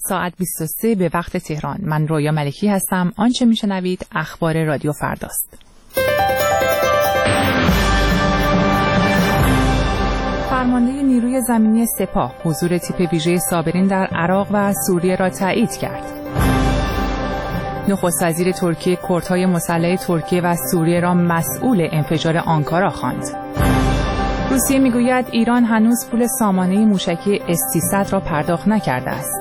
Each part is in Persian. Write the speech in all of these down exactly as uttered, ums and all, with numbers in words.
ساعت بیست و سه به وقت تهران. من رویا ملکی هستم. آنچه میشنوید اخبار رادیو فرداست. فرمانده نیروی زمینی سپاه حضور تیپ ویژه صابرین در عراق و سوریه را تایید کرد. نخست وزیر ترکیه کردهای مسلح ترکیه و سوریه را مسئول انفجار آنکارا خواند. روسیه میگوید ایران هنوز پول سامانه موشکی اس سیصد را پرداخت نکرده است.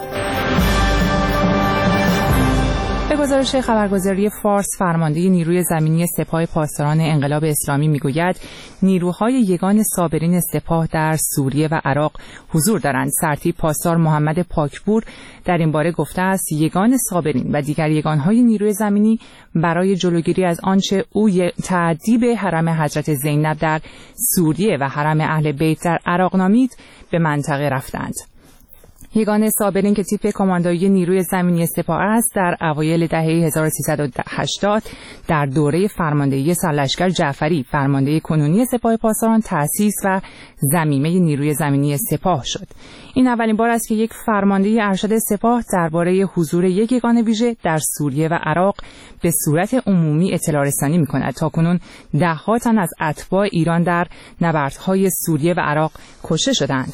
به گزارش خبرگزاری فارس، فرمانده نیروی زمینی سپاه پاسداران انقلاب اسلامی میگوید نیروهای یگان صابرین سپاه در سوریه و عراق حضور دارند. سرتیپ پاسدار محمد پاکپور در این باره گفته است یگان صابرین و دیگر یگانهای نیروی زمینی برای جلوگیری از آنچه او تعذیب حرم حضرت زینب در سوریه و حرم اهل بیت در عراق نامید به منطقه رفتند. یگان صابرین که تیپ کماندویی نیروی زمینی سپاه است در اوایل دهه هزار و سیصد و هشتاد در دوره فرماندهی سرلشکر جعفری فرمانده کنونی سپاه پاسداران تأسیس و ضمیمه نیروی زمینی سپاه شد. این اولین بار است که یک فرمانده ارشد سپاه درباره حضور یک یگان ویژه در سوریه و عراق به صورت عمومی اطلاع رسانی می‌کند. تاکنون ده‌ها تن از اتباع ایران در نبردهای سوریه و عراق کشته شدند.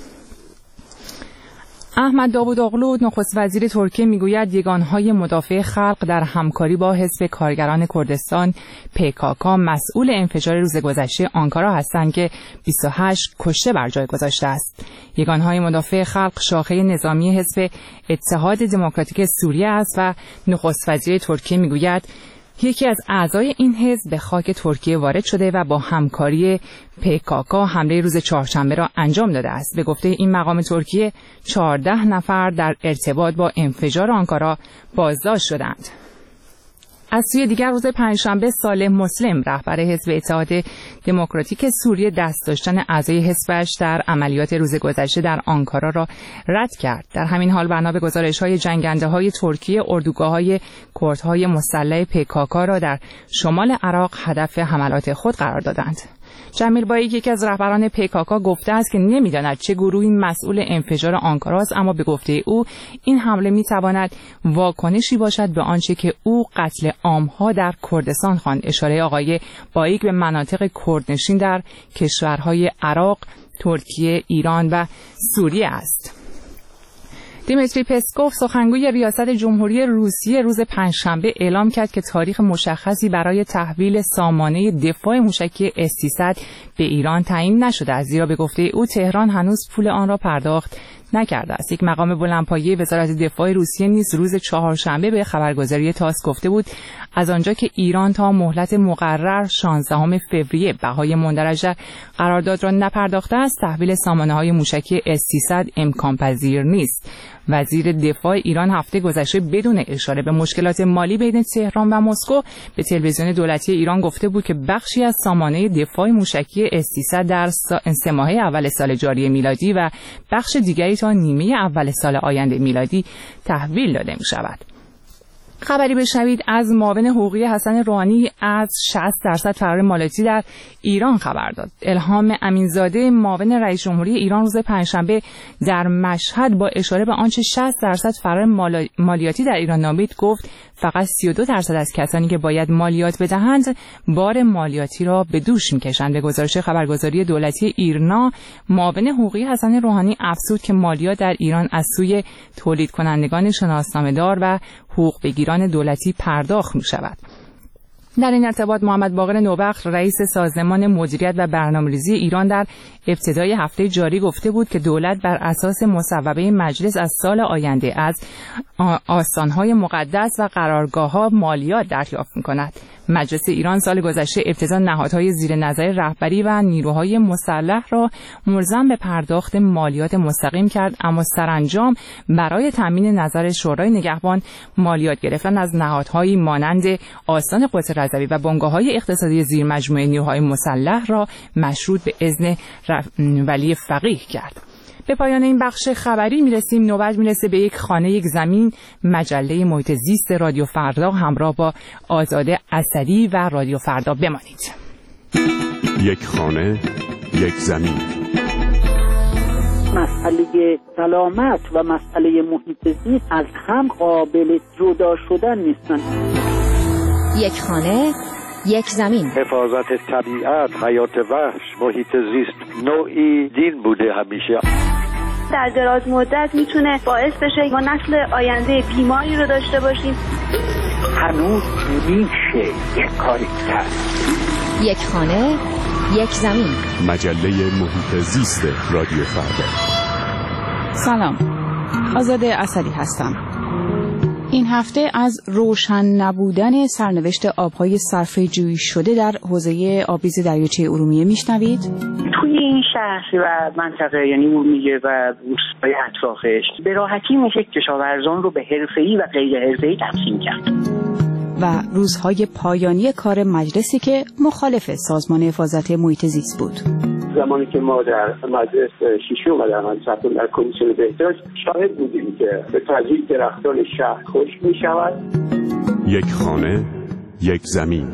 احمد داوودوغلو نخست وزیر ترکیه میگوید یگانهای مدافع خلق در همکاری با حزب کارگران کردستان پیکاکا مسئول انفجار روز گذشته آنکارا هستند که بیست و هشت کشته بر جای گذاشته است. یگانهای مدافع خلق شاخه نظامی حزب اتحاد دموکراتیک سوریه است و نخست وزیر ترکیه میگوید یکی از اعضای این حزب به خاک ترکیه وارد شده و با همکاری پیکاکا حمله روز چهارشنبه را انجام داده است. به گفته این مقام ترکیه چهارده نفر در ارتباط با انفجار آنکارا بازداشت شدند. از سوی دیگر روز پنجشنبه صالح مسلم رهبر حزب اتحاد دموکراتیک سوریه دست داشتن اعضای حزبش در عملیات روز گذشته در آنکارا را رد کرد. در همین حال بنا به گزارش‌های جنگنده‌های ترکیه اردوگاه‌های کردهای مسلح پیکاکا را در شمال عراق هدف حملات خود قرار دادند. جمیل باییک یکی از رهبران پیکاکا گفته است که نمی‌داند چه گروهی مسئول انفجار آنکارا است، اما به گفته او این حمله می‌تواند واکنشی باشد به آنچه که او قتل عام‌ها در کردستان خواند. اشاره آقای باییک به مناطق کردنشین در کشورهای عراق، ترکیه، ایران و سوریه است. دیمیتری پسکوف سخنگوی ریاست جمهوری روسیه روز پنجشنبه اعلام کرد که تاریخ مشخصی برای تحویل سامانه دفاع موشکی اس سیصد به ایران تعیین نشده است، زیرا به گفته او تهران هنوز پول آن را پرداخت نکرده است. یک مقام بلندپایه وزارت دفاع روسیه نیز روز چهارشنبه به خبرگزاری تاس گفته بود از آنجا که ایران تا مهلت مقرر شانزدهم فوریه بهای مندرج قرارداد را نپرداخته است، تحویل سامانه‌های موشکی اس سیصد امکان پذیر نیست. وزیر دفاع ایران هفته گذشته بدون اشاره به مشکلات مالی بین تهران و مسکو به تلویزیون دولتی ایران گفته بود که بخشی از سامانه دفاع موشکی اس سیصد در سه ماهه اول سال جاری میلادی و بخش دیگری تا نیمه اول سال آینده میلادی تحویل داده می شود. خبری بشنوید از معاون حقوقی حسن روحانی از شصت درصد فرار مالیاتی در ایران خبر داد. الهام امینزاده معاون رئیس جمهوری ایران روز پنجشنبه در مشهد با اشاره به آنچه شصت درصد فرار مالیاتی در ایران نامید گفت فقط سی و دو درصد از کسانی که باید مالیات بدهند بار مالیاتی را به دوش می‌کشند. به گزارش خبرگزاری دولتی ایرنا، معاون حقوقی حسن روحانی افزود که مالیات در ایران از سوی تولید کنندگان شناسنامه‌دار و حقوق بگیران دولتی پرداخت می‌شود. در این ارتباط محمد باقر نوبخت رئیس سازمان مدیریت و برنامه‌ریزی ایران در ابتدای هفته جاری گفته بود که دولت بر اساس مصوبه مجلس از سال آینده از آستان‌های مقدس و قرارگاه‌ها مالیات دریافت می‌کند. مجلس ایران سال گذشته ابتدا نهادهای زیر نظر رهبری و نیروهای مسلح را ملزم به پرداخت مالیات مستقیم کرد، اما سرانجام برای تامین نظر شورای نگهبان مالیات گرفتن از نهادهایی مانند آستان قدس رضوی و بنگاه‌های اقتصادی زیر مجموعه نیروهای مسلح را مشروط به اذن ولی فقیه کرد. به پایان این بخش خبری میرسیم. نوبت میرسه به یک خانه یک زمین، مجله محیط زیست رادیو فردا. همراه با آزاده اسدی و رادیو فردا بمانید. یک خانه یک زمین. مسئله سلامت و مسئله محیط زیست از هم قابل جدا شدن نیستن. یک خانه، یک زمین. حفاظت طبیعت، حیات وحش، محیط زیست نوعی دین بوده همیشه. در دراز مدت میتونه باعث بشه ما نسل آینده بیماری رو داشته باشیم. هنوز میشه یک کاری کرد. یک خانه، یک زمین. مجله محیط زیست رادیو فردا. سلام، آزاده اسدی هستم. این هفته از روشن نبودن سرنوشت آبهای صرفه‌جویی شده در حوزه آبریز دریاچه ارومیه میشنوید. توی این شهر و منطقه یعنی ارومیه و روستای اطرافش به راحتی میشه کشاورزان رو به حرفه‌ای و غیر حرفه‌ای تقسیم کرد. و روزهای پایانی کار مجلسی که مخالف سازمان حفاظت محیط زیست بود. زمانی که ما در مجلس شیشم و در مجلس در کمیسیون بهداشت شاهد بودیم که به تدریج درختان شهر خشک می شود. یک خانه، یک زمین.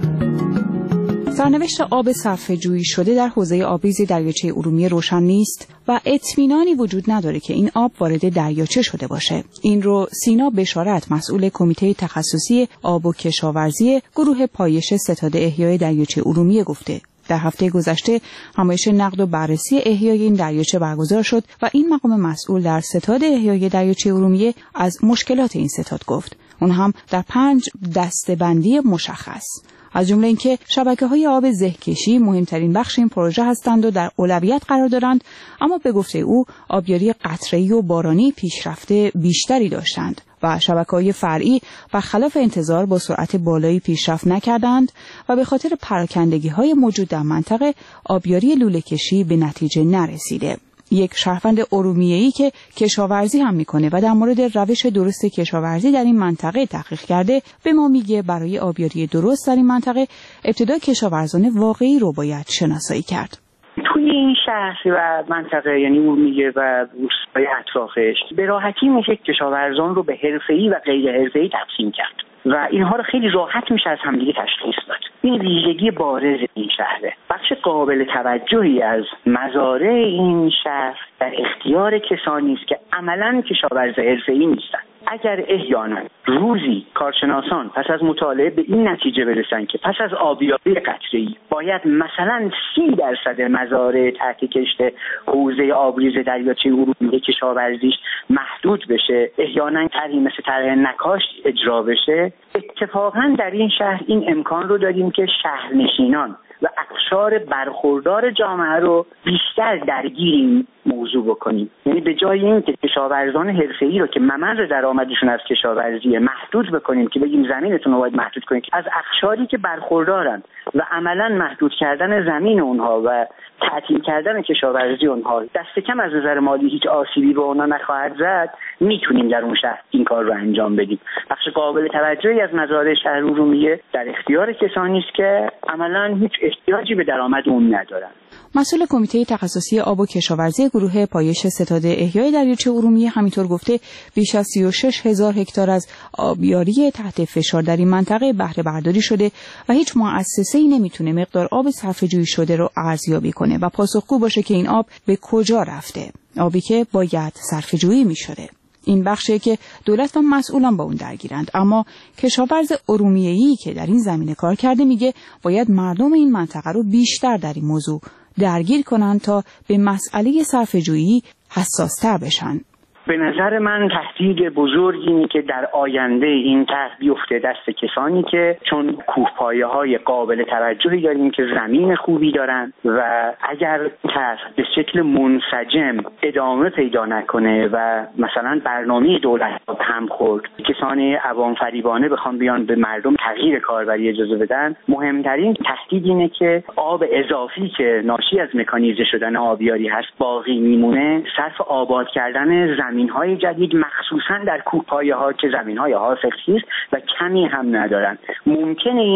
سرنوشت آب صرفه‌جویی شده در حوزه آبریز دریاچه ارومیه روشن نیست و اطمینانی وجود نداره که این آب وارد دریاچه شده باشه. این رو سینا بشارت، مسئول کمیته تخصصی آب و کشاورزی گروه پایش ستاد احیای دریاچه ارومیه گفته. در هفته گذشته همایش نقد و بررسی احیای این دریاچه برگزار شد و این مقام مسئول در ستاد احیای دریاچه ارومیه از مشکلات این ستاد گفت. اون هم در پنج دسته‌بندی مشخص، از جمله اینکه شبکه‌های آب زهکشی مهمترین بخش این پروژه هستند و در اولویت قرار دارند، اما به گفته او آبیاری قطره‌ای و بارانی پیشرفت بیشتری داشتند و شبکه‌های فرعی برخلاف انتظار با سرعت بالایی پیشرفت نکردند و به خاطر پراکندگی‌های موجود در منطقه آبیاری لوله‌کشی به نتیجه نرسیده. یک شهروند ارومیه‌ای که کشاورزی هم میکنه و در مورد روش درست کشاورزی در این منطقه تحقیق کرده به ما میگه برای آبیاری درست در این منطقه ابتدا کشاورزان واقعی رو باید شناسایی کرد. توی این شهر و منطقه یعنی ارومیه و روستای اطرافش به راحتی میشه کشاورزان رو به حرفه‌ای و غیر حرفه‌ای تقسیم کرد و اینها رو خیلی راحت میشه از همدیگه تشخیص داد. این ویژگی بارز این شهره. بخش قابل توجهی از مزارع این شهر در اختیار کسانی است که عملاً کشاورز حرفه‌ای نیستند. اگر احیانا روزی کارشناسان پس از مطالعه به این نتیجه برسن که پس از آبیاری قطره‌ای باید مثلا سی درصد مزارع تحت کشت حوزه آبریز دریاچه ارومیه کشاورزیش محدود بشه، احیانا طرحی مثل طرح نکاش اجرا بشه، اتفاقا در این شهر این امکان رو داریم که شهرنشینان و اقشار برخوردار جامعه رو بیشتر درگیر این موضوع بکنیم. یعنی به جای این که کشاورزان حرفه‌ای رو که ممر درآمدشون از کشاورزی محدود بکنیم که بگیم زمینتون رو باید محدود کنیم، از اقشاری که برخوردارن و عملاً محدود کردن زمین اونها و تعطیل کردن کشاورزی اونها دست کم از نظر مالی هیچ آسیبی به اونها نخواهد زد، میتونیم در اون شهر این کار رو انجام بدیم. بخش قابل توجهی از مزارع شهر ارومیه در اختیار کسانی است که عملاً هیچ احتیاجی به درآمد اون ندارن. مسئول کمیته تخصصی آب و کشاورزی گروه پایش ستاد احیای دریاچه ارومیه همینطور گفته بیش از سی و شش هزار هکتار از آبیاری تحت فشار در این منطقه بهره برداری شده و هیچ مؤسسه‌ای نمیتونه مقدار آب صرفه‌جویی شده رو ارزیابی کنه و پاسخگو باشه که این آب به کجا رفته، آبی که باید صرفه‌جویی می‌شده. این بخشی که دولت و مسئولان با اون درگیرند، اما کشاورز ارومیه‌ای که در این زمینه کار کرده میگه باید مردم این منطقه رو بیشتر در این موضوع درگیر کنن تا به مسئله صرفه‌جویی حساس‌تر بشن. به نظر من تهدید بزرگی اینه که در آینده این طرح بیفته دست کسانی که چون کوهپایه‌های قابل توجهی داریم که زمین خوبی دارن و اگر طرح به شکل منسجم ادامه پیدا نکنه و مثلا برنامه دولت هم خورد، کسانی عوام فریبانه بخوام بیان به مردم تغییر کاربری اجازه بدن، مهمترین تهدید اینه که آب اضافی که ناشی از مکانیزه شدن آبیاری هست باقی میمونه، صرف آباد کردن زمین زمین‌های جدید مخصوصاً در کوهپایه‌ها که زمین‌های حاصلخیز و کمی هم ندارن. ممکنه این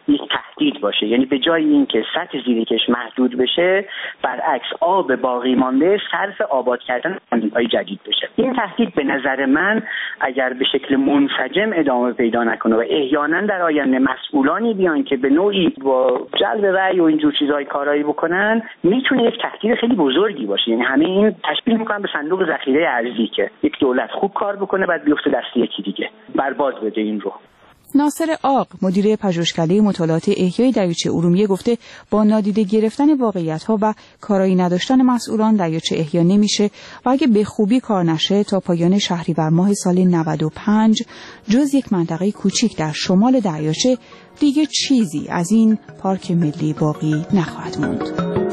یک تهدید باشه. یعنی به جای اینکه سطح زیرکش محدود بشه، برعکس آب باقی مانده صرف آباد کردن کاندیدهای جدید بشه. این تهدید به نظر من اگر به شکل منسجم ادامه پیدا نکنه و احیانا در آینده مسئولانی بیان که به نوعی با جلب رأی و اینجور چیزهای کارایی بکنن، میتونه یک تهدید خیلی بزرگی باشه. یعنی همه این تشبیه میکنن به صندوق ذخیره ارزی که یک دولت خوب کار بکنه بعد بیفته دست یکی دیگه برباد بده این رو. ناصر عاق، مدیر پژوهشکده مطالعات احیای دریاچه ارومیه، گفته با نادیده گرفتن واقعیت‌ها و کارایی نداشتن مسئولان دریاچه احیا نمیشه و اگه به خوبی کار نشه تا پایان شهریور ماه سال نود و پنج جز یک منطقه کوچیک در شمال دریاچه دیگه چیزی از این پارک ملی باقی نخواهد موند.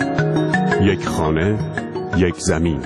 یک خانه، یک زمین.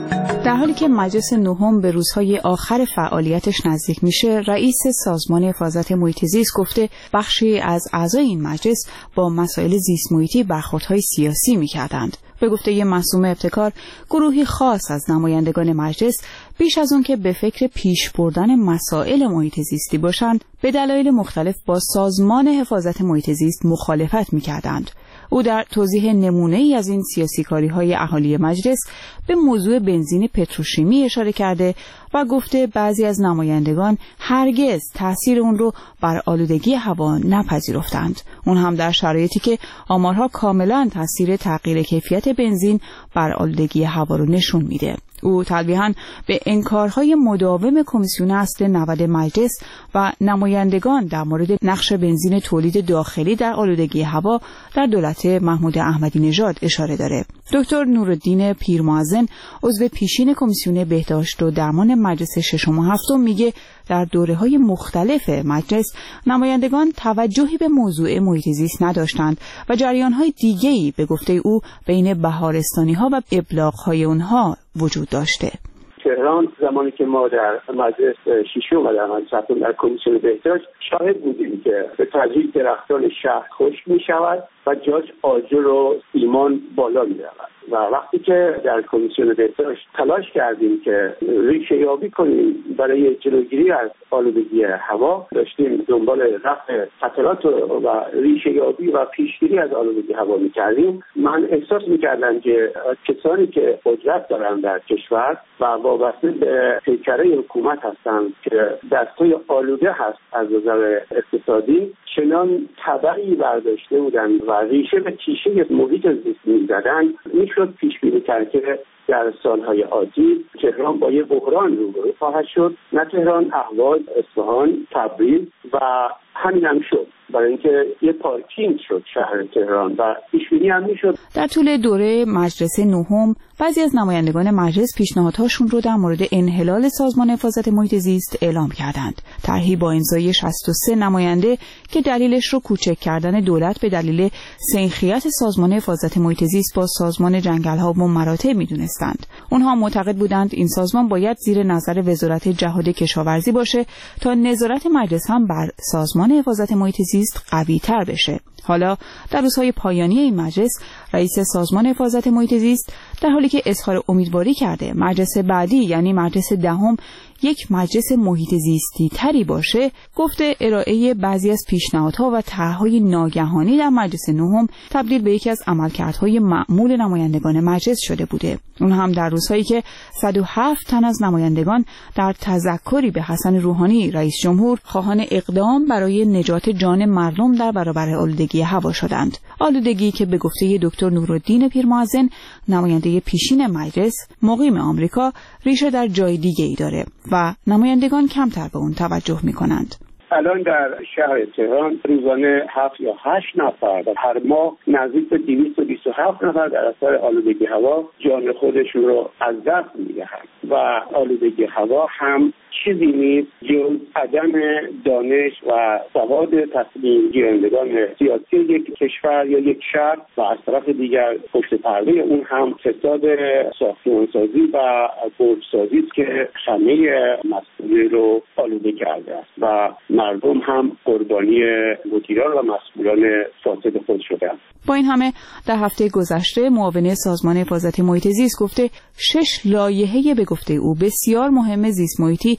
در حالی که مجلس نهم به روزهای آخر فعالیتش نزدیک میشه، رئیس سازمان حفاظت محیط زیست گفته بخشی از اعضای این مجلس با مسائل زیست محیطی برخوردهای سیاسی میکردند. به گفته یه معصومه ابتکار، گروهی خاص از نمایندگان مجلس بیش از اون که به فکر پیش بردن مسائل محیط زیستی باشند، به دلایل مختلف با سازمان حفاظت محیط زیست مخالفت میکردند. او در توضیح نمونه ای از این سیاسی کاری های اهالی مجلس به موضوع بنزین پتروشیمی اشاره کرده و گفته بعضی از نمایندگان هرگز تأثیر اون رو بر آلودگی هوا نپذیرفتند. اون هم در شرایطی که آمارها کاملا تأثیر تغییر کیفیت بنزین بر آلودگی هوا رو نشون میده. او تلویحاً به انکارهای مداوم کمیسیون اصل نود مجلس و نمایندگان در مورد نقش بنزین تولید داخلی در آلودگی هوا در دولت محمود احمدی نژاد اشاره داره. دکتر نورالدین پیرمعظم، عضو پیشین کمیسیون بهداشت و درمان مجلس ششم و هفتم، میگه در دوره‌های مختلف مجلس نمایندگان توجهی به موضوع محیط زیست نداشتند و جریان‌های دیگه‌ای به گفته او بین بهارستانی‌ها و ابلاغ‌های اونها وجود داشته. تهران زمانی که ما در مجلس ششم و در مجلس هفتم در کمیسیون بهداشت شاهد بودیم که به تدریج درختان شهر خشک می‌شود و جاش آجر و سیمان بالا می‌رود و وقتی که در کمیسیون بهداشت تلاش کردیم که ریشه یابی کنیم برای جلوگیری از آلودگی هوا، داشتیم دنبال رفع خطرات و ریشه یابی و پیشگیری از آلودگی هوا می‌کردیم، من احساس می‌کردم که کسانی که قدرت دارند در کشور و وابسته به پیکره حکومت هستند که دستای آلوده هست از نظر اقتصادی، چنان تبعی برداشته بودند و ریشه به تیشه محیط زیست می‌زدند، میشد پیش بینی کرد که در سالهای آتی تهران با یه بحران روبرو خواهد شد. نه تهران، اهواز، اصفهان، تبریز و همین هم شد، برای اینکه یه پارکینگ شد شهر تهران و پیشبینی هم میشد. در طول دوره مجلس نهم بعضی از نمایندگان مجلس پیشنهادهاشون رو در مورد انحلال سازمان حفاظت محیط زیست اعلام کردند. طرحی با امضای شصت و سه نماینده که دلیلش رو کوچک کردن دولت به دلیل سنخیت سازمان حفاظت محیط زیست با سازمان جنگل‌ها و مراتع میدونستند. اونها معتقد بودند این سازمان باید زیر نظر وزارت جهاد کشاورزی باشه تا نظارت مجلس هم بر سازمان حفاظت محیط زیست قوی تر بشه. حالا در روزهای پایانی این مجلس رئیس سازمان حفاظت محیط زیست در حالی که اظهار امیدواری کرده مجلس بعدی یعنی مجلس دهم یک مجلس محیط زیستی تری باشه، گفته ارائه بعضی از پیشنهادها و طرح‌های ناگهانی در مجلس نهم تبدیل به یکی از عملکردهای معمول نمایندگان مجلس شده بوده. اون هم در روزهایی که صد و هفت تن از نمایندگان در تذکری به حسن روحانی رئیس جمهور خواهان اقدام برای نجات جان مردم در برابر آلودگی هوا شدند. آلودگی که به گفته دکتر نورالدین پیرمعظم، نماینده پیشین مجلس مقیم آمریکا، ریشه در جای دیگه‌ای داره و نمایندگان کمتر به اون توجه می‌کنند. الان در شهر تهران روزانه هفت یا هشت نفر و هر ماه نزدیک به دویست و بیست و هفت نفر در اثر آلودگی هوا جان خودشون رو از دست می‌دهند و آلودگی هوا هم چیزی نیست جز عدم دانش و سواد تصمیم گیرندگان سیاسی یک کشور یا یک شهر و از طرف دیگر پشت پرده اون هم فساد ساختمانسازی و برج‌سازی است که همه مسئولین رو آلوده کرده است و مردم هم قربانی مدیران و مسئولان فاسد خود شدند. با این همه در هفته گذشته معاون سازمان حفاظت محیط زیست گفته شش لایحه به گفته او بسیار مهم زیست محیطی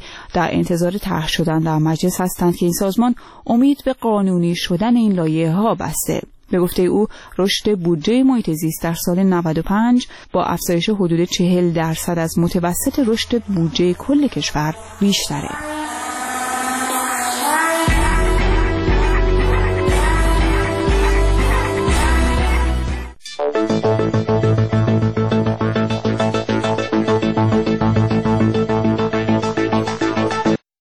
در انتظار طرح شدن در مجلس هستند که این سازمان امید به قانونی شدن این لایحه‌ها بسته. به گفته او رشد بودجه محیط زیست در سال نود و پنج با افزایش حدود چهل درصد از متوسط رشد بودجه کل کشور بیشتره.